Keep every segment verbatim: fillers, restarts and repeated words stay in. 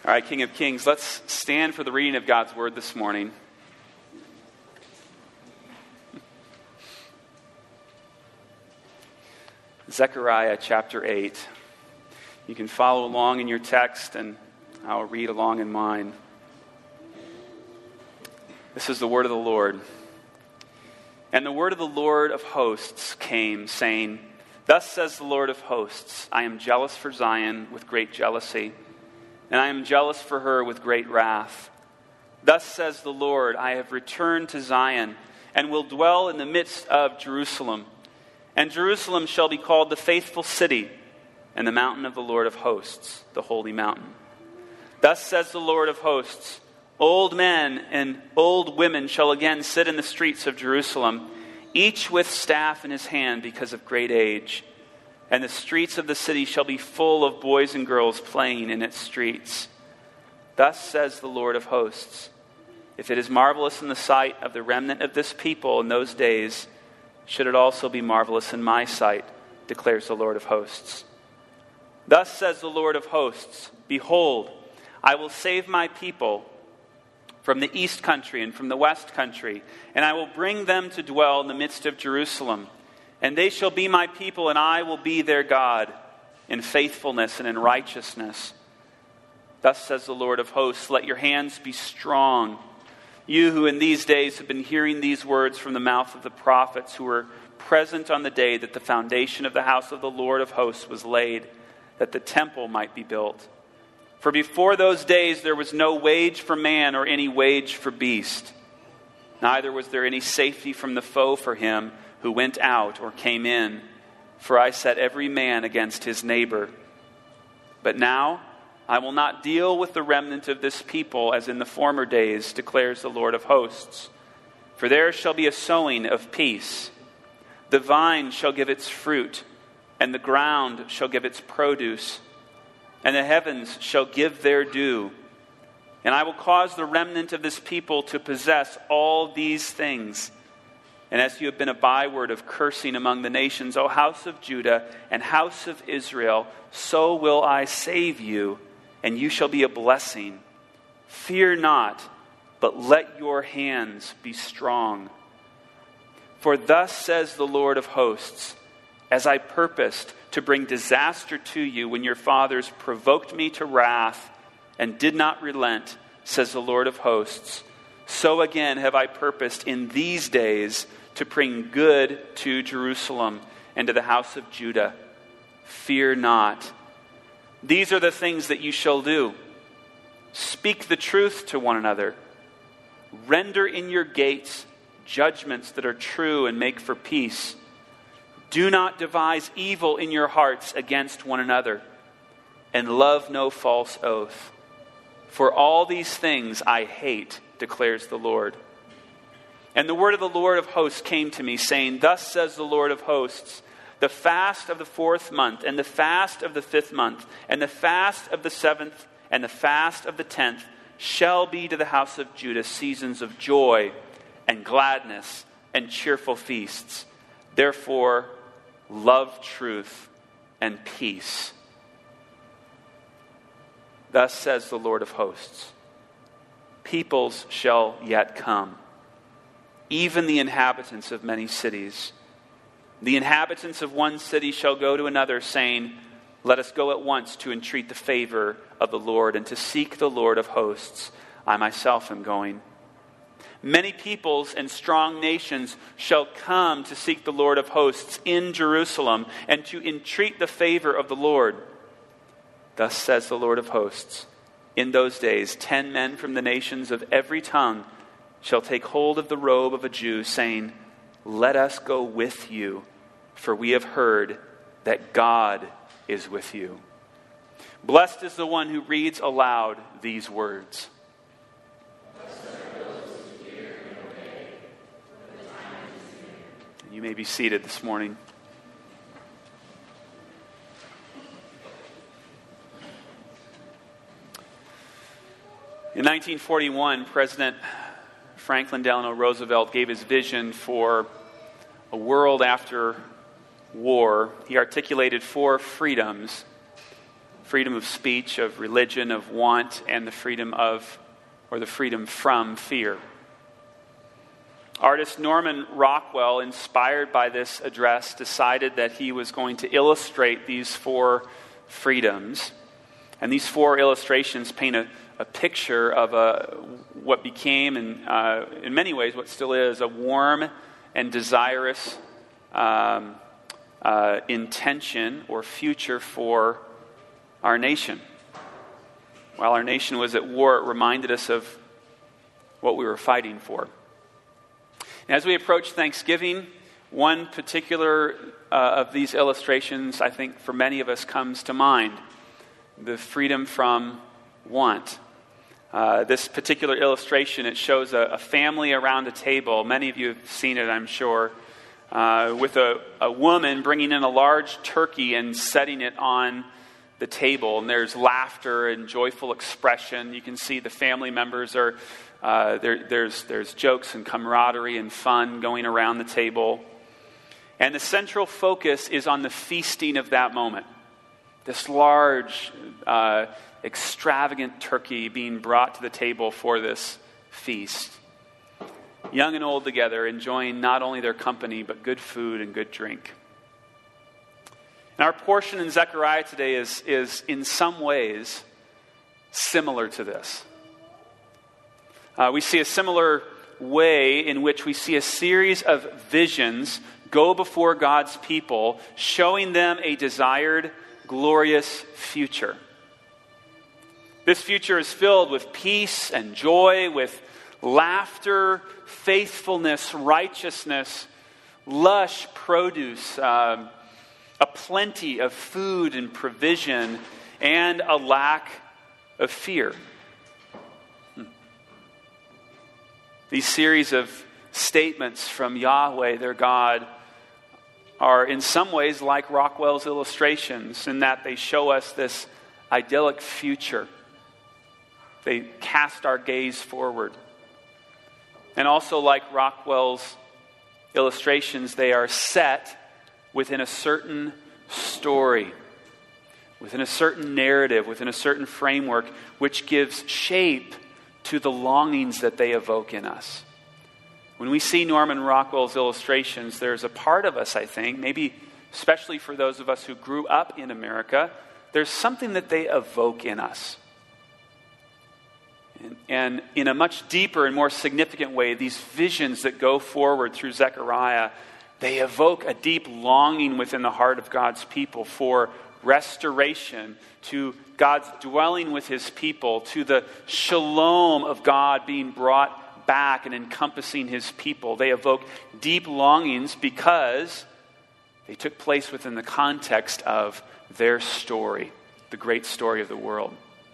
All right, King of Kings, let's stand for the reading of God's Word this morning. Zechariah chapter eight. You can follow along in your text, and I'll read along in mine. This is the word of the Lord. And the word of the Lord of hosts came, saying, Thus says the Lord of hosts, I am jealous for Zion with great jealousy, and I am jealous for her with great wrath. Thus says the Lord, I have returned to Zion, and will dwell in the midst of Jerusalem. And Jerusalem shall be called the faithful city, and the mountain of the Lord of hosts, the holy mountain. Thus says the Lord of hosts, Old men and old women shall again sit in the streets of Jerusalem, each with staff in his hand because of great age. And the streets of the city shall be full of boys and girls playing in its streets. Thus says the Lord of hosts, If it is marvelous in the sight of the remnant of this people in those days, should it also be marvelous in my sight, declares the Lord of hosts. Thus says the Lord of hosts, Behold, I will save my people from the east country and from the west country, and I will bring them to dwell in the midst of Jerusalem. And they shall be my people, and I will be their God, in faithfulness and in righteousness. Thus says the Lord of hosts, Let your hands be strong, you who in these days have been hearing these words from the mouth of the prophets who were present on the day that the foundation of the house of the Lord of hosts was laid, that the temple might be built. For before those days there was no wage for man or any wage for beast. Neither was there any safety from the foe for him who went out or came in. For I set every man against his neighbor. But now I will not deal with the remnant of this people as in the former days, declares the Lord of hosts. For there shall be a sowing of peace. The vine shall give its fruit, and the ground shall give its produce, and the heavens shall give their due. And I will cause the remnant of this people to possess all these things. And as you have been a byword of cursing among the nations, O house of Judah and house of Israel, so will I save you, and you shall be a blessing. Fear not, but let your hands be strong. For thus says the Lord of hosts, As I purposed to bring disaster to you when your fathers provoked me to wrath and did not relent, says the Lord of hosts, so again have I purposed in these days to bring good to Jerusalem and to the house of Judah. Fear not. These are the things that you shall do. Speak the truth to one another. Render in your gates judgments that are true and make for peace. Do not devise evil in your hearts against one another, and love no false oath. For all these things I hate, declares the Lord. And the word of the Lord of hosts came to me, saying, Thus says the Lord of hosts, the fast of the fourth month, and the fast of the fifth month, and the fast of the seventh, and the fast of the tenth, shall be to the house of Judah seasons of joy and gladness and cheerful feasts. Therefore, love truth and peace. Thus says the Lord of hosts, Peoples shall yet come, even the inhabitants of many cities. The inhabitants of one city shall go to another, saying, Let us go at once to entreat the favor of the Lord and to seek the Lord of hosts. I myself am going. Many peoples and strong nations shall come to seek the Lord of hosts in Jerusalem and to entreat the favor of the Lord. Thus says the Lord of hosts, In those days ten men from the nations of every tongue shall take hold of the robe of a Jew, saying, Let us go with you, for we have heard that God is with you. Blessed is the one who reads aloud these words. You may be seated this morning. In nineteen forty-one, President Franklin Delano Roosevelt gave his vision for a world after war. He articulated four freedoms. freedom of speech, of religion, of want, and the freedom of, or the freedom from fear. Artist Norman Rockwell, inspired by this address, decided that he was going to illustrate these four freedoms. And these four illustrations paint a, a picture of a, what became, and uh, in many ways what still is, a warm and desirous um, uh, intention or future for our nation. While our nation was at war, it reminded us of what we were fighting for. And as we approach Thanksgiving, one particular uh, of these illustrations, I think for many of us, comes to mind: the freedom from want. Uh, this particular illustration, it shows a, a family around a table. Many of you have seen it, I'm sure, uh, with a, a woman bringing in a large turkey and setting it on the table. And there's laughter and joyful expression. You can see the family members are, uh, there, there's, there's jokes and camaraderie and fun going around the table. And the central focus is on the feasting of that moment. This large, uh, extravagant turkey being brought to the table for this feast. Young and old together, enjoying not only their company, but good food and good drink. And our portion in Zechariah today is, is in some ways similar to this. Uh, we see a similar way in which we see a series of visions go before God's people, showing them a desired, glorious future. This future is filled with peace and joy, with laughter, faithfulness, righteousness, lush produce, um, a plenty of food and provision, and a lack of fear. Hmm. These series of statements from Yahweh, their God, are in some ways like Rockwell's illustrations in that they show us this idyllic future. They cast our gaze forward. And also like Rockwell's illustrations, they are set within a certain story, within a certain narrative, within a certain framework, which gives shape to the longings that they evoke in us. When we see Norman Rockwell's illustrations, there's a part of us, I think, maybe especially for those of us who grew up in America, there's something that they evoke in us. And, and in a much deeper and more significant way, these visions that go forward through Zechariah, they evoke a deep longing within the heart of God's people for restoration, to God's dwelling with his people, to the shalom of God being brought back and encompassing his people. They evoke deep longings because they took place within the context of their story, the great story of the world.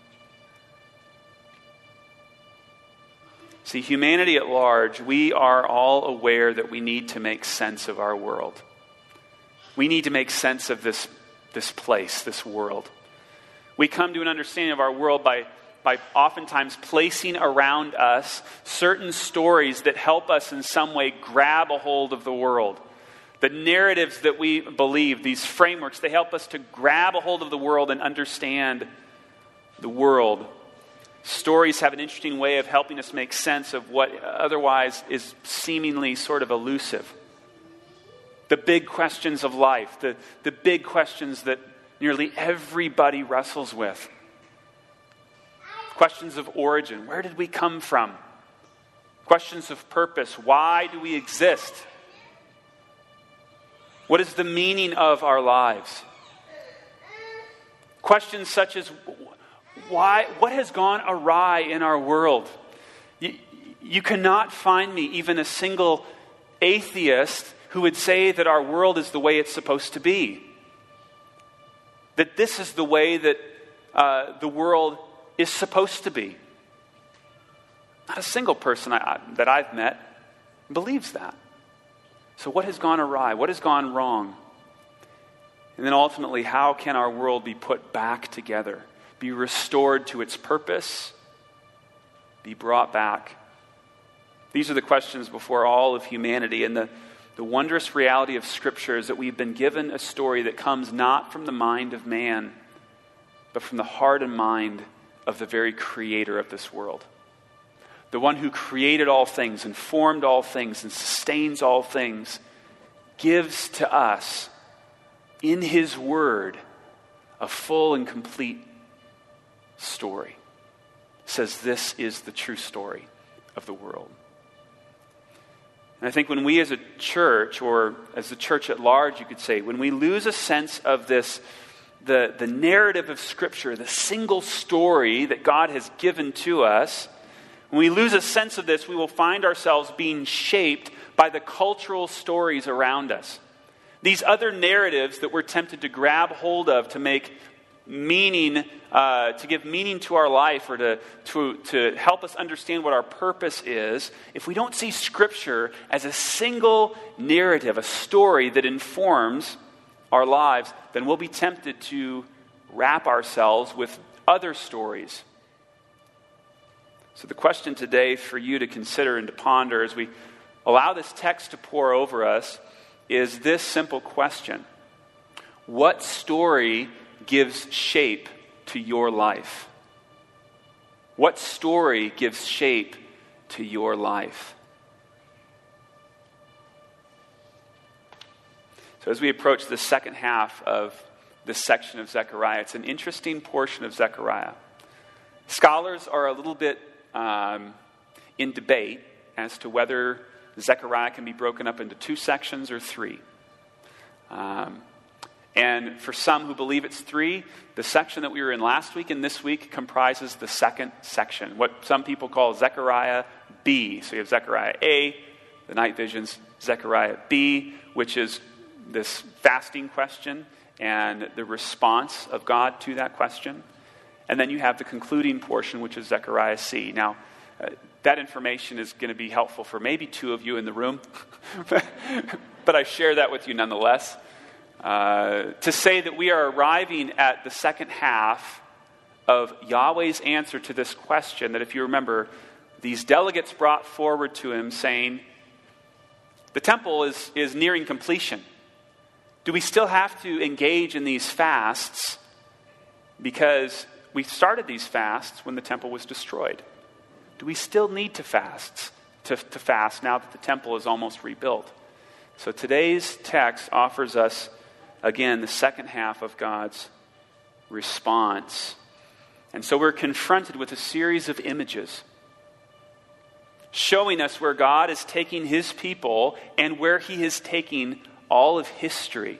See, humanity at large, we are all aware that we need to make sense of our world. We need to make sense of this, this place, this world. We come to an understanding of our world by, by oftentimes placing around us certain stories that help us in some way grab a hold of the world. The narratives that we believe, these frameworks, they help us to grab a hold of the world and understand the world. Stories have an interesting way of helping us make sense of what otherwise is seemingly sort of elusive. The big questions of life, the, the big questions that nearly everybody wrestles with. Questions of origin, where did we come from? Questions of purpose, why do we exist? What is the meaning of our lives? Questions such as, why? What has gone awry in our world? You, you cannot find me even a single atheist who would say that our world is the way it's supposed to be. That this is the way that uh, the world is supposed to be. Not a single person I, I, that I've met believes that. So what has gone awry? What has gone wrong? And then ultimately, how can our world be put back together? Be restored to its purpose, be brought back. These are the questions before all of humanity. And the, the wondrous reality of Scripture is that we've been given a story that comes not from the mind of man, but from the heart and mind of the very creator of this world. The one who created all things and formed all things and sustains all things gives to us in his word a full and complete story. Says this is the true story of the world. And I think when we as a church, or as the church at large, you could say, when we lose a sense of this, the, the narrative of Scripture, the single story that God has given to us, when we lose a sense of this, we will find ourselves being shaped by the cultural stories around us. These other narratives that we're tempted to grab hold of to make meaning, uh, to give meaning to our life, or to, to, to help us understand what our purpose is, if we don't see Scripture as a single narrative, a story that informs our lives, then we'll be tempted to wrap ourselves with other stories. So the question today for you to consider and to ponder as we allow this text to pour over us is this simple question: what story gives shape to your life? What story gives shape to your life? So as we approach the second half of this section of Zechariah, it's an interesting portion of Zechariah. Scholars are a little bit um, in debate as to whether Zechariah can be broken up into two sections or three. Um, and for some who believe it's three, the section that we were in last week and this week comprises the second section, what some people call Zechariah B. So you have Zechariah A, the night visions, Zechariah B, which is this fasting question and the response of God to that question. And then you have the concluding portion, which is Zechariah C. Now, uh, that information is going to be helpful for maybe two of you in the room, but I share that with you nonetheless. Uh, to say that we are arriving at the second half of Yahweh's answer to this question, that if you remember, these delegates brought forward to him saying, the temple is, is nearing completion. Do we still have to engage in these fasts? Because we started these fasts when the temple was destroyed. Do we still need to fast, to, to fast now that the temple is almost rebuilt? So today's text offers us, again, the second half of God's response. And so we're confronted with a series of images showing us where God is taking his people and where he is taking all of history.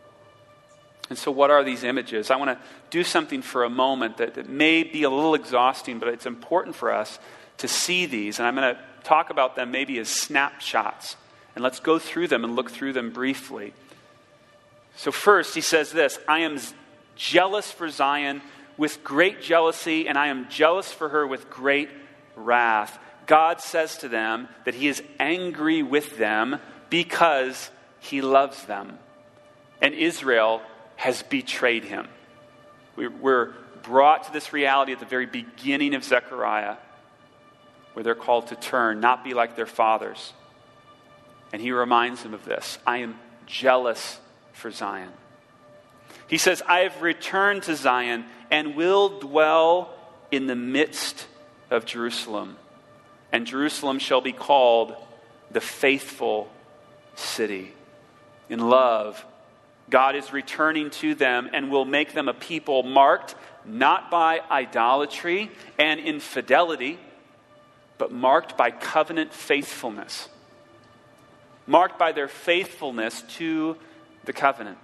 And so what are these images? I want to do something for a moment that, that may be a little exhausting, but it's important for us to see these. And I'm going to talk about them maybe as snapshots. And let's go through them and look through them briefly. So first, he says this: I am jealous for Zion with great jealousy, and I am jealous for her with great wrath. God says to them that he is angry with them because he loves them. And Israel has betrayed him. We're brought to this reality at the very beginning of Zechariah, where they're called to turn, not be like their fathers. And he reminds them of this: I am jealous for Zion. He says, I have returned to Zion and will dwell in the midst of Jerusalem. And Jerusalem shall be called the faithful city. In love, God is returning to them and will make them a people marked not by idolatry and infidelity, but marked by covenant faithfulness. Marked by their faithfulness to the covenant.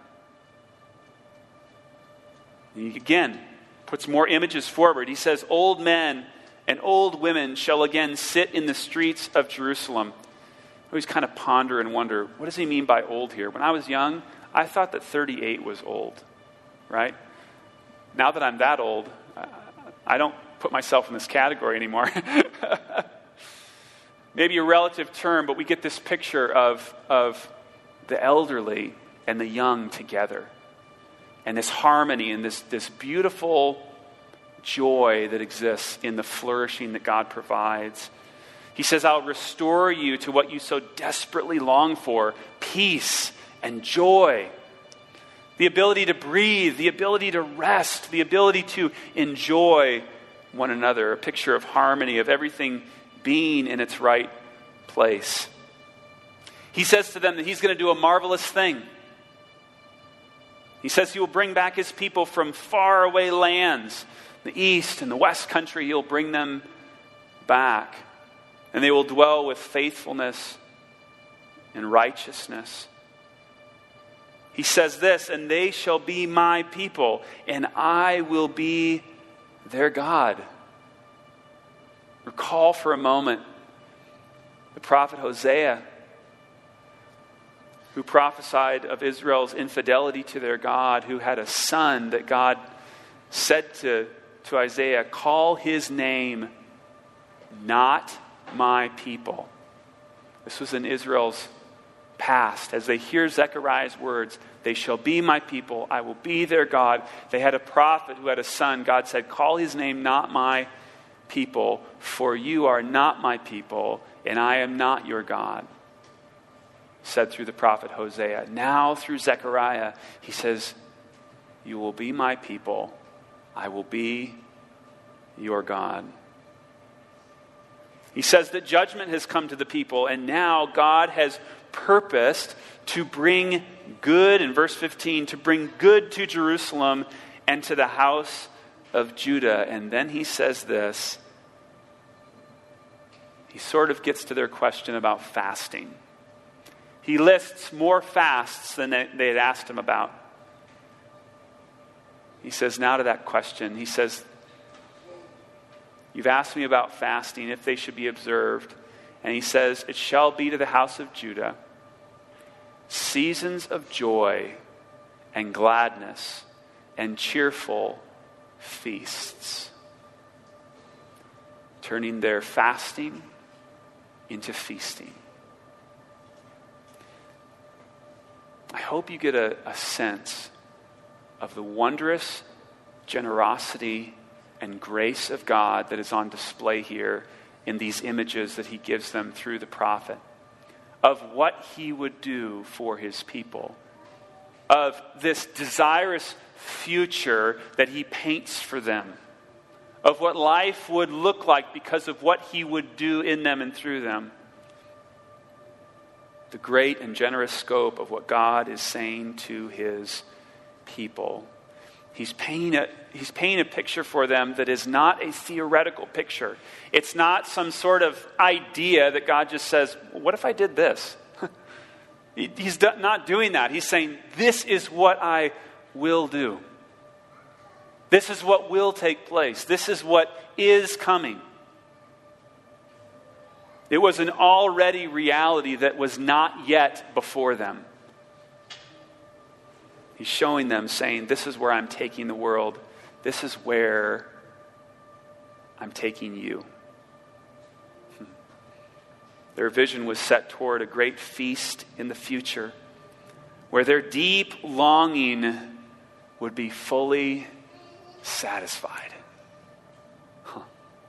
He again puts more images forward. He says, old men and old women shall again sit in the streets of Jerusalem. I always kind of ponder and wonder, what does he mean by old here? When I was young, I thought that thirty-eight was old, right? Now that I'm that old, I don't put myself in this category anymore. Maybe a relative term, but we get this picture of, of the elderly and the young together. And this harmony and this, this beautiful joy that exists in the flourishing that God provides. He says, I'll restore you to what you so desperately long for, peace and joy. the ability to breathe, the ability to rest, the ability to enjoy one another, a picture of harmony, of everything being in its right place. He says to them that he's going to do a marvelous thing. He says he will bring back his people from faraway lands, the east and the west country. He'll bring them back, and they will dwell with faithfulness and righteousness. He says this, and they shall be my people, and I will be their God. Recall for a moment the prophet Hosea, who prophesied of Israel's infidelity to their God, who had a son that God said to, to Isaiah, call his name not my people. This was in Israel's past. As they hear Zechariah's words, they shall be my people, I will be their God. They had a prophet who had a son. God said, call his name not my people, for you are not my people, and I am not your God. Said through the prophet Hosea. Now through Zechariah, he says, you will be my people, I will be your God. He says that judgment has come to the people, and now God has purposed to bring good, in verse fifteen, to bring good to Jerusalem and to the house of Judah. And then he says this. He sort of gets to their question about fasting. He lists more fasts than they had asked him about. He says now to that question, he says, you've asked me about fasting, if they should be observed. And he says, it shall be to the house of Judah seasons of joy and gladness and cheerful feasts, turning their fasting into feasting. I hope you get a, a sense of the wondrous generosity and grace of God that is on display here in these images that he gives them through the prophet, of what he would do for his people, of this desirous future that he paints for them, of what life would look like because of what he would do in them and through them. The great and generous scope of what God is saying to his people. He's painting a, he's painting a picture for them that is not a theoretical picture. It's not some sort of idea that God just says, what if I did this? He's not doing that. He's saying, this is what I will do. This is what will take place. This is what is coming. It was an already reality that was not yet before them. He's showing them, saying, this is where I'm taking the world. This is where I'm taking you. Their vision was set toward a great feast in the future, where their deep longing would be fully satisfied. Huh.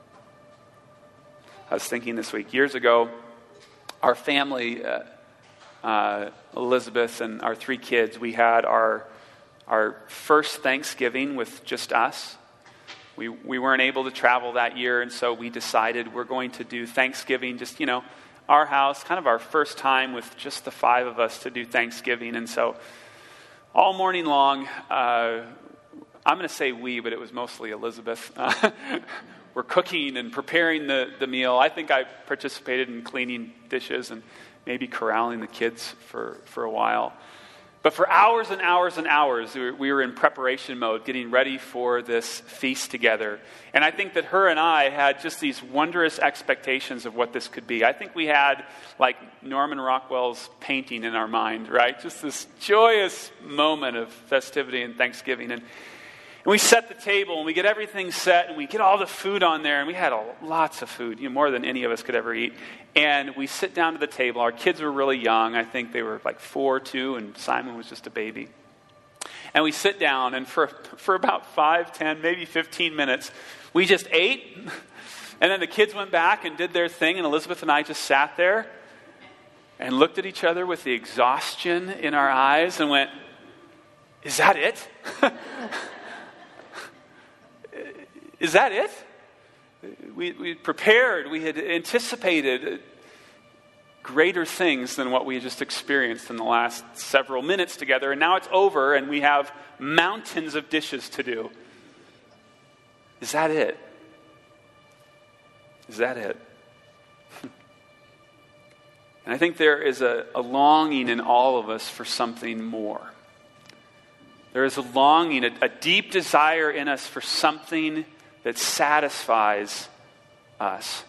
I was thinking this week, years ago, our family, uh, uh, Elizabeth and our three kids, we had our our first Thanksgiving with just us. We we weren't able to travel that year, and so we decided we're going to do Thanksgiving, just, you know, our house, kind of our first time with just the five of us to do Thanksgiving. And so all morning long, uh, I'm going to say we, but it was mostly Elizabeth. Uh, we're cooking and preparing the, the meal. I think I participated in cleaning dishes and maybe corralling the kids for, for a while. But for hours and hours and hours, we were in preparation mode, getting ready for this feast together. And I think that her and I had just these wondrous expectations of what this could be. I think we had, like, Norman Rockwell's painting in our mind, right? Just this joyous moment of festivity and Thanksgiving. And, and we set the table, and we get everything set, and we get all the food on there, and we had a, lots of food, you know, more than any of us could ever eat. And we sit down to the table. Our kids were really young. I think they were like four, two, and Simon was just a baby. And we sit down, and for for about five, ten, maybe fifteen minutes, we just ate. And then the kids went back and did their thing, and Elizabeth and I just sat there and looked at each other with the exhaustion in our eyes and went, Is that it? Is that it? We, we prepared, we had anticipated greater things than what we had just experienced in the last several minutes together, and now it's over and we have mountains of dishes to do. Is that it? Is that it? And I think there is a, a longing in all of us for something more. There is a longing, a, a deep desire in us for something that satisfies us.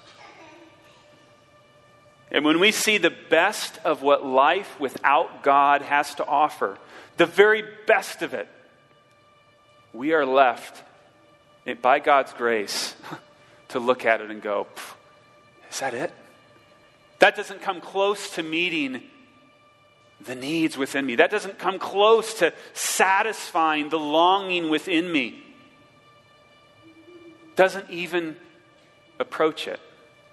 And when we see the best of what life without God has to offer, the very best of it, we are left, by God's grace, to look at it and go, is that it? That doesn't come close to meeting the needs within me. That doesn't come close to satisfying the longing within me. Doesn't even approach it.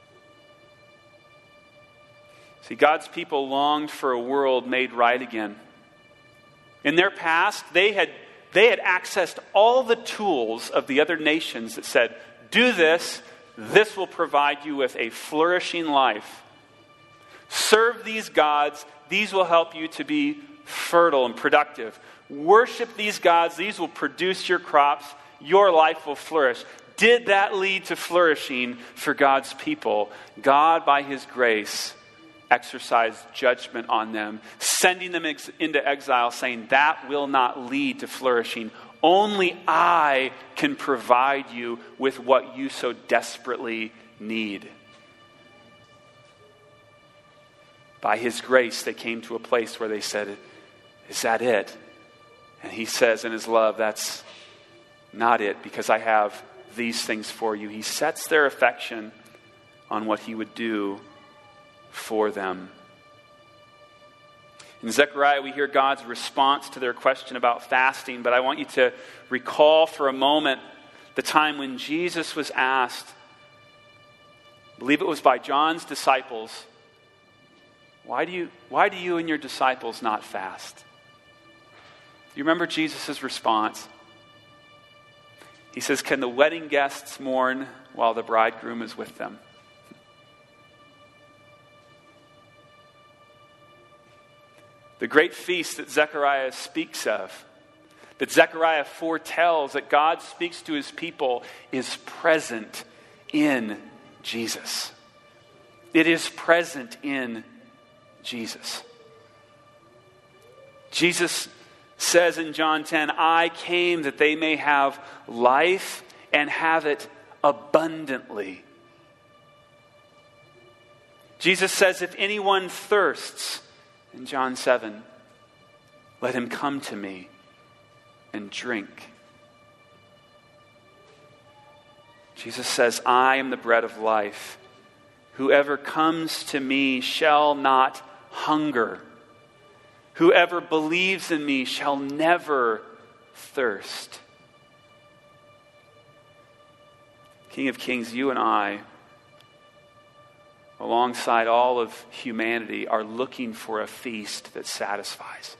See, God's people longed for a world made right again. In their past, they had, they had accessed all the tools of the other nations that said, do this, this will provide you with a flourishing life. Serve these gods, these will help you to be fertile and productive. Worship these gods, these will produce your crops, your life will flourish. Did that lead to flourishing for God's people? God, by His grace, exercised judgment on them, sending them ex- into exile, saying, that will not lead to flourishing. Only I can provide you with what you so desperately need. By His grace, they came to a place where they said, is that it? And He says in His love, that's not it, because I have these things for you. He sets their affection on what He would do for them. In Zechariah, we hear God's response to their question about fasting, but I want you to recall for a moment the time when Jesus was asked, I believe it was by John's disciples, why do you, why do you and your disciples not fast? Do you remember Jesus' response? He says, can the wedding guests mourn while the bridegroom is with them? The great feast that Zechariah speaks of, that Zechariah foretells, that God speaks to His people, is present in Jesus. It is present in Jesus. Jesus says in John ten, I came that they may have life and have it abundantly. Jesus says, if anyone thirsts, in John seven, let him come to me and drink. Jesus says, I am the bread of life. Whoever comes to me shall not hunger. Whoever believes in me shall never thirst. King of Kings, you and I, alongside all of humanity, are looking for a feast that satisfies.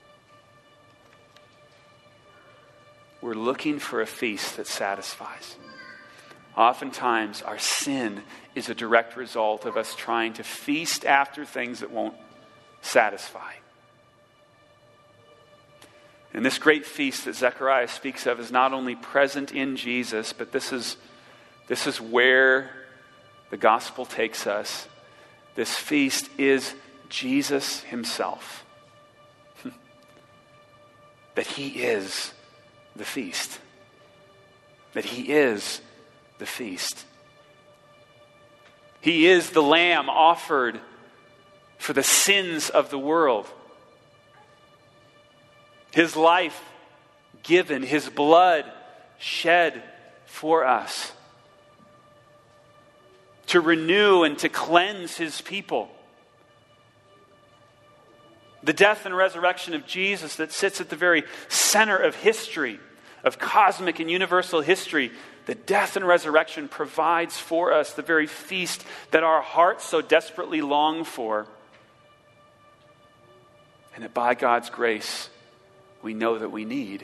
We're looking for a feast that satisfies. Oftentimes, our sin is a direct result of us trying to feast after things that won't satisfy. And this great feast that Zechariah speaks of is not only present in Jesus, but this is, this is where the gospel takes us. This feast is Jesus Himself. That He is the feast. That He is the feast. He is the Lamb offered for the sins of the world. His life given, His blood shed for us, to renew and to cleanse His people. The death and resurrection of Jesus that sits at the very center of history, of cosmic and universal history, the death and resurrection provides for us the very feast that our hearts so desperately long for. And that by God's grace, we know that we need.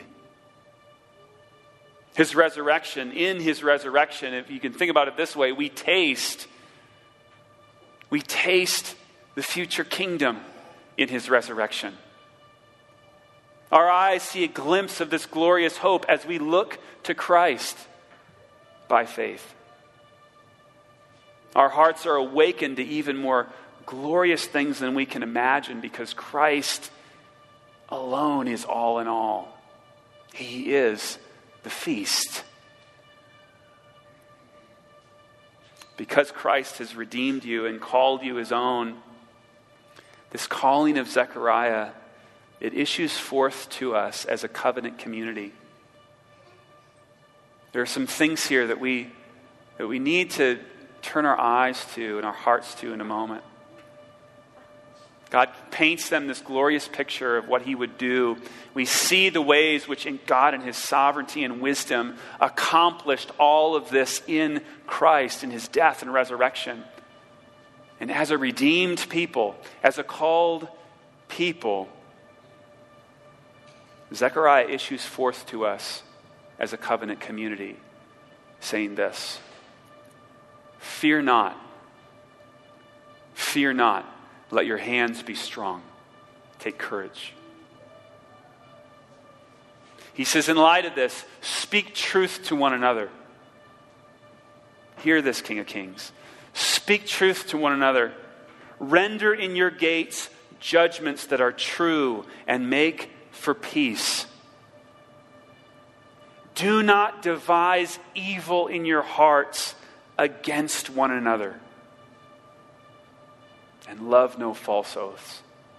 His resurrection, in his resurrection, if you can think about it this way, we taste, we taste the future kingdom in his resurrection. Our eyes see a glimpse of this glorious hope as we look to Christ by faith. Our hearts are awakened to even more glorious things than we can imagine because Christ alone is all in all. He is the feast. Because Christ has redeemed you and called you his own, this calling of Zechariah, it issues forth to us as a covenant community. There are some things here that we that we need to turn our eyes to and our hearts to in a moment. God paints them this glorious picture of what he would do. We see the ways which in God in his sovereignty and wisdom accomplished all of this in Christ, in his death and resurrection. And as a redeemed people, as a called people, Zechariah issues forth to us as a covenant community, saying this: fear not, fear not, let your hands be strong, take courage. He says, in light of this, speak truth to one another. Hear this, King of Kings. Speak truth to one another. Render in your gates judgments that are true and make for peace. Do not devise evil in your hearts against one another. And love no false oaths.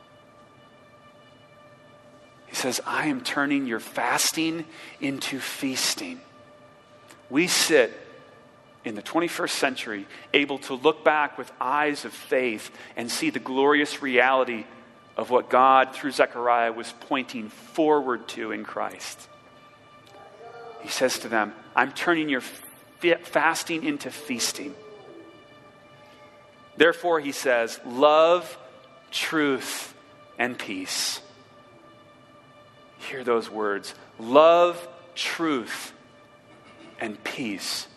He says, I am turning your fasting into feasting. We sit in the twenty-first century able to look back with eyes of faith and see the glorious reality of what God, through Zechariah, was pointing forward to in Christ. He says to them, I'm turning your fasting into feasting. Therefore, he says, love, truth, and peace. Hear those words. Love, truth, and peace.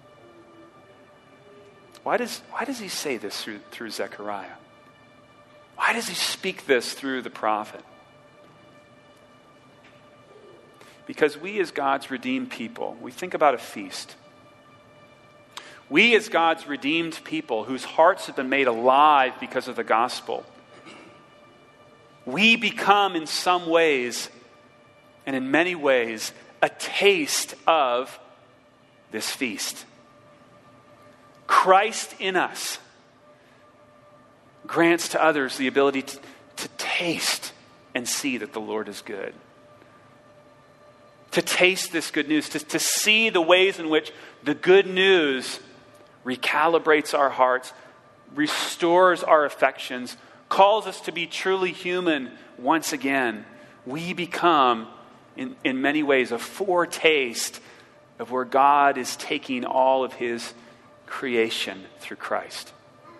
Why does, why does he say this through, through Zechariah? Why does he speak this through the prophet? Because we as God's redeemed people, we think about a feast. We as God's redeemed people whose hearts have been made alive because of the gospel, we become in some ways and in many ways a taste of this feast. Christ in us grants to others the ability to, to taste and see that the Lord is good. To taste this good news, to, to see the ways in which the good news recalibrates our hearts, restores our affections, calls us to be truly human once again. We become, in, in many ways, a foretaste of where God is taking all of his creation through Christ.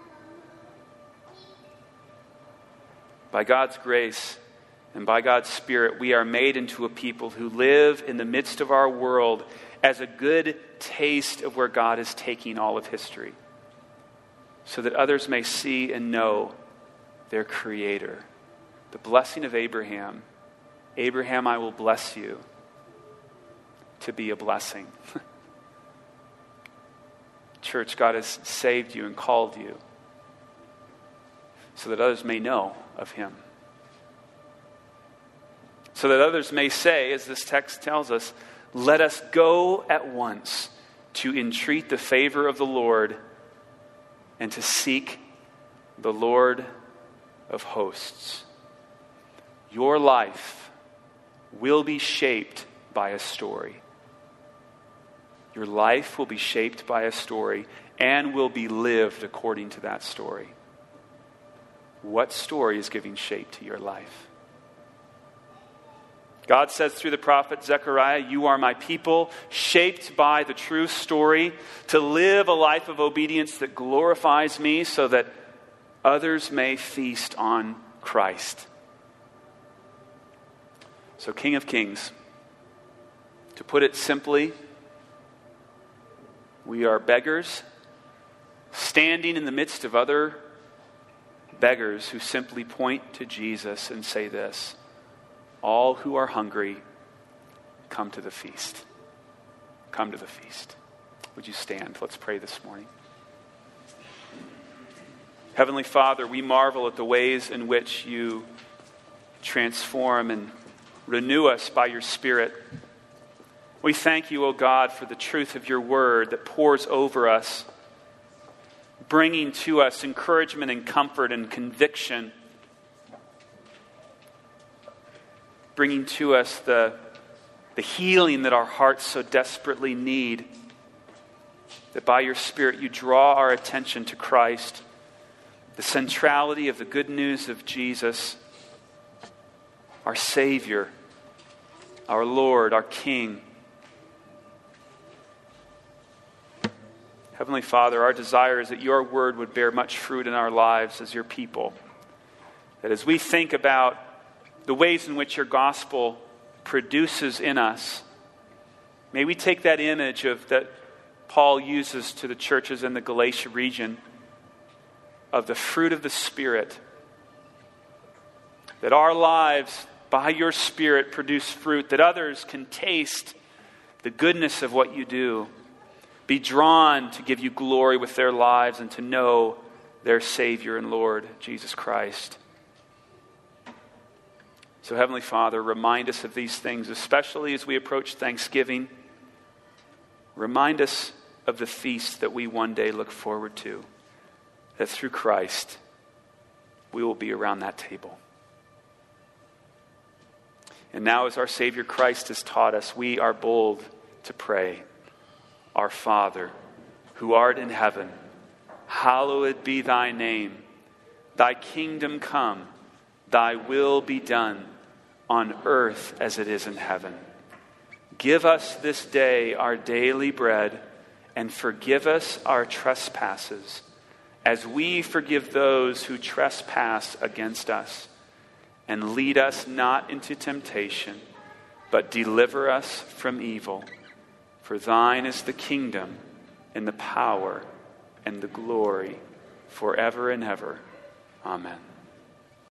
By God's grace and by God's Spirit, we are made into a people who live in the midst of our world as a good taste of where God is taking all of history, so that others may see and know their Creator. The blessing of Abraham. Abraham, I will bless you to be a blessing. Church, God has saved you and called you so that others may know of him. So that others may say, as this text tells us, let us go at once to entreat the favor of the Lord and to seek the Lord of hosts. Your life will be shaped by a story. Your life will be shaped by a story and will be lived according to that story. What story is giving shape to your life? God says through the prophet Zechariah, you are my people, shaped by the true story, to live a life of obedience that glorifies me so that others may feast on Christ. So, King of Kings, to put it simply, we are beggars standing in the midst of other beggars who simply point to Jesus and say this: all who are hungry, come to the feast. Come to the feast. Would you stand? Let's pray this morning. Heavenly Father, we marvel at the ways in which you transform and renew us by your Spirit. We thank you, O God, for the truth of your word that pours over us, bringing to us encouragement and comfort and conviction, bringing to us the, the healing that our hearts so desperately need, that by your Spirit you draw our attention to Christ, the centrality of the good news of Jesus, our Savior, our Lord, our King. Heavenly Father, our desire is that your word would bear much fruit in our lives as your people. That as we think about the ways in which your gospel produces in us, may we take that image of that Paul uses to the churches in the Galatia region of the fruit of the Spirit, that our lives by your Spirit produce fruit, that others can taste the goodness of what you do, be drawn to give you glory with their lives and to know their Savior and Lord, Jesus Christ. So, Heavenly Father, remind us of these things, especially as we approach Thanksgiving. Remind us of the feast that we one day look forward to, that through Christ we will be around that table. And now, as our Savior Christ has taught us, we are bold to pray, Our Father, who art in heaven, hallowed be thy name. Thy kingdom come, thy will be done, on earth as it is in heaven. Give us this day our daily bread, and forgive us our trespasses, as we forgive those who trespass against us. And lead us not into temptation, but deliver us from evil. For thine is the kingdom, and the power, and the glory, forever and ever. Amen.